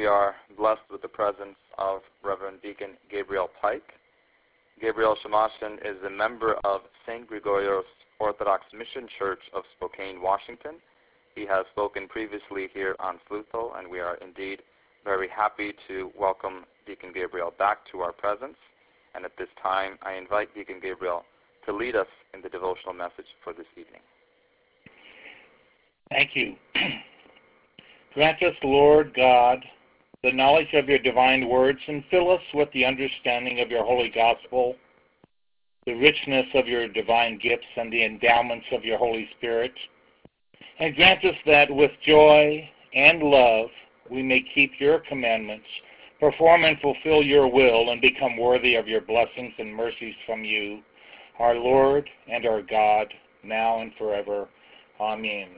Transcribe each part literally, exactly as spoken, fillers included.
we are blessed with the presence of Reverend Deacon Gabriel Pike. Gabriel Shamashin is a member of Saint Gregorios Orthodox Mission Church of Spokane, Washington. He has spoken previously here on Flutho, and we are indeed very happy to welcome Deacon Gabriel back to our presence. And at this time, I invite Deacon Gabriel to lead us in the devotional message for this evening. Thank you. Grant us, Lord God, the knowledge of your divine words, and fill us with the understanding of your holy gospel, the richness of your divine gifts, and the endowments of your Holy Spirit. And grant us that with joy and love we may keep your commandments, perform and fulfill your will, and become worthy of your blessings and mercies from you, our Lord and our God, now and forever. Amen.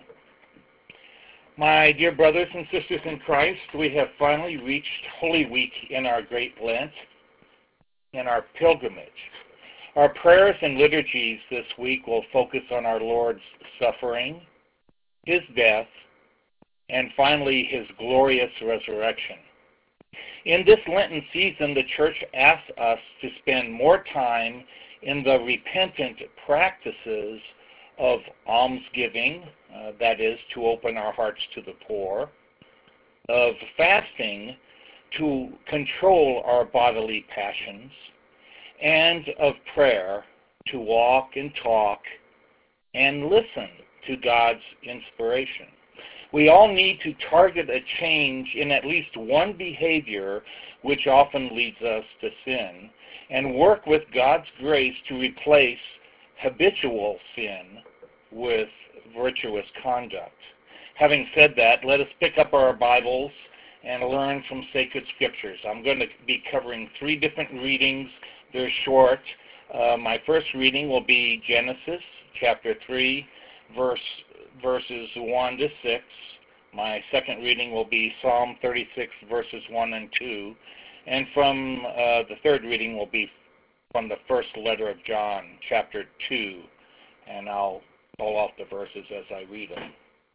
My dear brothers and sisters in Christ, we have finally reached Holy Week in our Great Lent, in our pilgrimage. Our prayers and liturgies this week will focus on our Lord's suffering, his death, and finally his glorious resurrection. In this Lenten season, the Church asks us to spend more time in the repentant practices of almsgiving, uh, that is, to open our hearts to the poor, of fasting, to control our bodily passions, and of prayer, to walk and talk and listen to God's inspiration. We all need to target a change in at least one behavior which often leads us to sin, and work with God's grace to replace habitual sin with virtuous conduct. Having said that, let us pick up our Bibles and learn from sacred scriptures. I'm going to be covering three different readings. They're short. Uh, my first reading will be Genesis chapter three, verse, verses one to six. My second reading will be Psalm thirty-six, verses one and two. And from uh, the third reading will be from the first letter of John, chapter two. And I'll pull off the verses as I read them.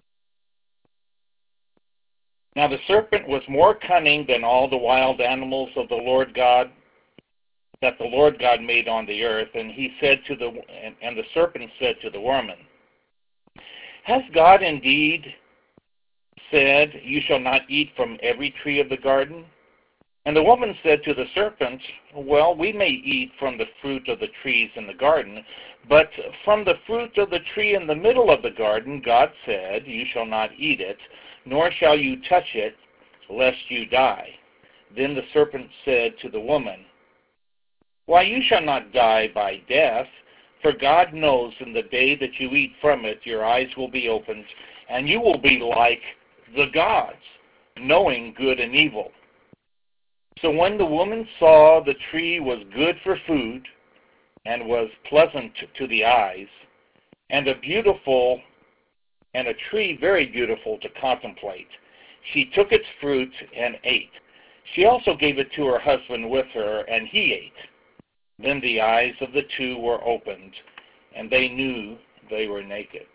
Now the serpent was more cunning than all the wild animals of the Lord God that the Lord God made on the earth, and he said to the and, and the serpent said to the woman, "Has God indeed said, 'You shall not eat from every tree of the garden'?" And the woman said to the serpent, "Well, we may eat from the fruit of the trees in the garden, but from the fruit of the tree in the middle of the garden, God said, 'You shall not eat it, nor shall you touch it, lest you die.' Then the serpent said to the woman, 'Why, you shall not die by death, for God knows in the day that you eat from it, your eyes will be opened, and you will be like the gods, knowing good and evil.' So when the woman saw the tree was good for food, and was pleasant to the eyes, and a beautiful, and a tree very beautiful to contemplate, she took its fruit and ate. She also gave it to her husband with her, and he ate. Then the eyes of the two were opened, and they knew they were naked."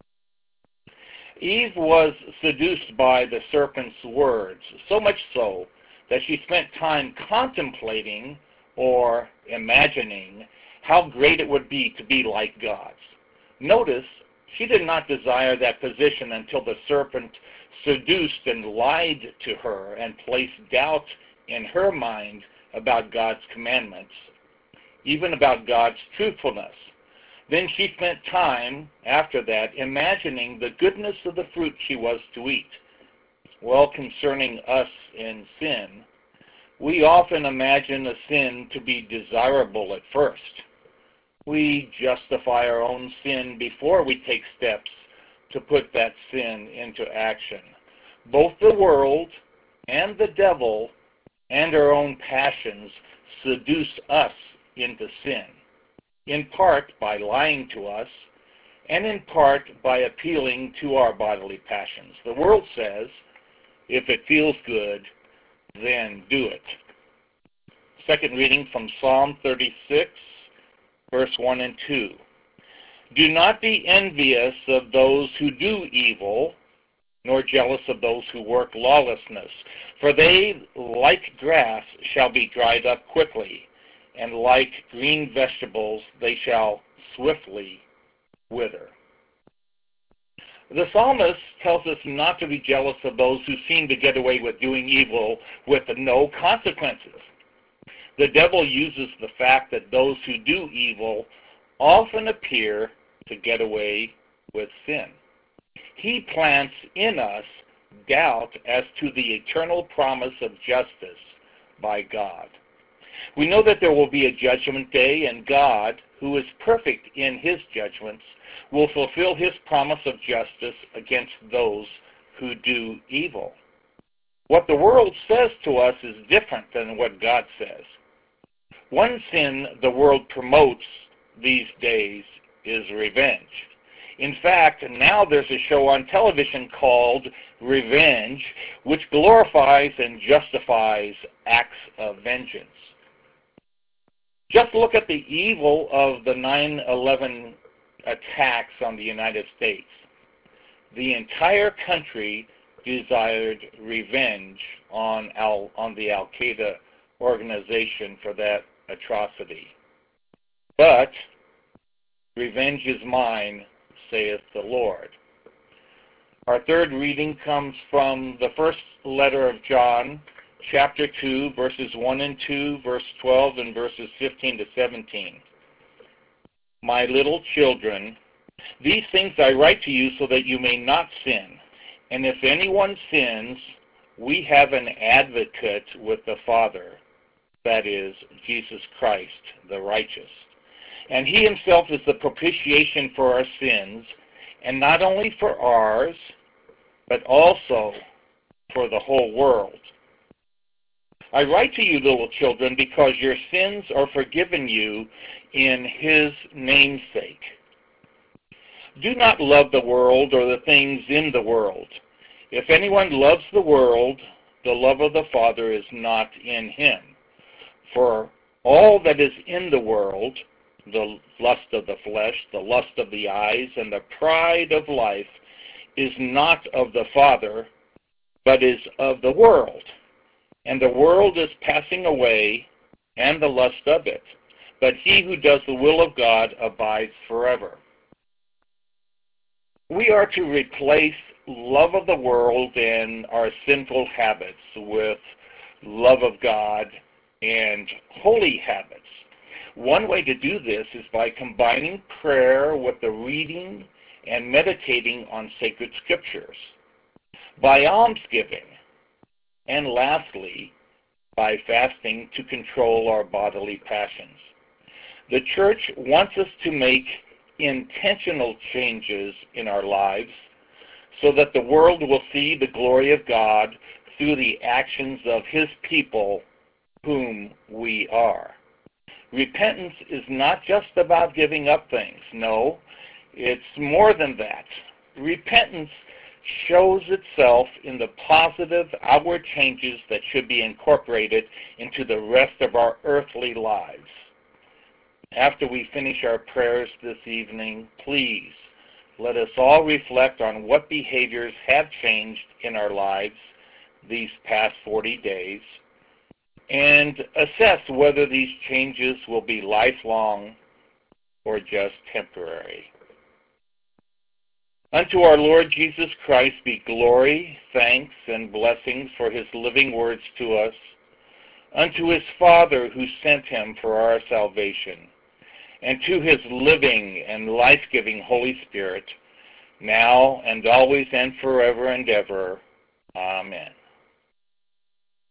Eve was seduced by the serpent's words, so much so that she spent time contemplating or imagining how great it would be to be like God. Notice, she did not desire that position until the serpent seduced and lied to her and placed doubt in her mind about God's commandments, even about God's truthfulness. Then she spent time after that imagining the goodness of the fruit she was to eat. Well, concerning us in sin, we often imagine a sin to be desirable at first. We justify our own sin before we take steps to put that sin into action. Both the world and the devil and our own passions seduce us into sin, in part by lying to us, and in part by appealing to our bodily passions. The world says, if it feels good, then do it. Second reading from Psalm thirty-six, verse one and two. "Do not be envious of those who do evil, nor jealous of those who work lawlessness. For they, like grass, shall be dried up quickly, and like green vegetables they shall swiftly wither. The psalmist tells us not to be jealous of those who seem to get away with doing evil with no consequences. The devil uses the fact that those who do evil often appear to get away with sin. He plants in us doubt as to the eternal promise of justice by God. We know that there will be a judgment day, and God, who is perfect in his judgments, will fulfill his promise of justice against those who do evil. What the world says to us is different than what God says. One sin the world promotes these days is revenge. In fact, now there's a show on television called Revenge, which glorifies and justifies acts of vengeance. Just look at the evil of the nine eleven attacks on the United States. The entire country desired revenge on, Al, on the Al-Qaeda organization for that atrocity. But revenge is mine, saith the Lord. Our third reading comes from the first letter of John, chapter two, verses one and two, verse twelve, and verses fifteen to seventeen. My little children, these things I write to you so that you may not sin. And if anyone sins, we have an advocate with the Father, that is, Jesus Christ, the righteous. And he himself is the propitiation for our sins, and not only for ours, but also for the whole world. I write to you, little children, because your sins are forgiven you in his name's sake. Do not love the world or the things in the world. If anyone loves the world, the love of the Father is not in him. For all that is in the world, the lust of the flesh, the lust of the eyes, and the pride of life, is not of the Father, but is of the world. And the world is passing away, and the lust of it. But he who does the will of God abides forever. We are to replace love of the world and our sinful habits with love of God and holy habits. One way to do this is by combining prayer with the reading and meditating on sacred scriptures, by almsgiving, and lastly, by fasting to control our bodily passions. The church wants us to make intentional changes in our lives so that the world will see the glory of God through the actions of his people whom we are. Repentance is not just about giving up things. No, it's more than that. Repentance shows itself in the positive outward changes that should be incorporated into the rest of our earthly lives. After we finish our prayers this evening, please let us all reflect on what behaviors have changed in our lives these past forty days and assess whether these changes will be lifelong or just temporary. Unto our Lord Jesus Christ be glory, thanks, and blessings for his living words to us, unto his Father who sent him for our salvation, and to his living and life-giving Holy Spirit, now and always and forever and ever. Amen.